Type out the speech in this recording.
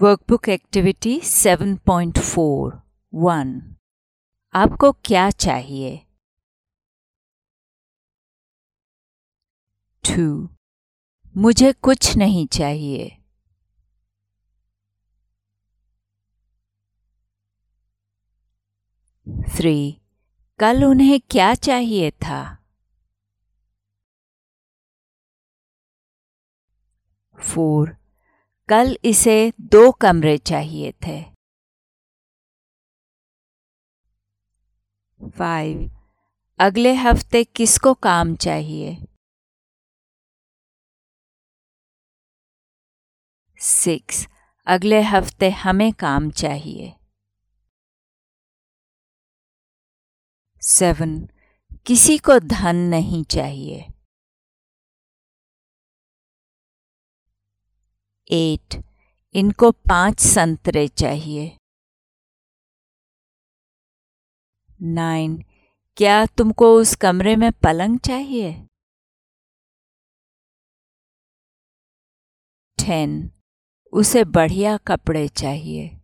Workbook activity 7.4 1. आपको क्या चाहिए? 2. मुझे कुछ नहीं चाहिए. 3. कल उन्हें क्या चाहिए था? 4. कल इसे 2 कमरे चाहिए थे. 5. अगले हफ्ते किसको काम चाहिए? 6. अगले हफ्ते हमें काम चाहिए. 7. किसी को धन नहीं चाहिए. 8. इनको 5 संतरे चाहिए. 9. क्या तुमको उस कमरे में पलंग चाहिए? 10. उसे बढ़िया कपड़े चाहिए.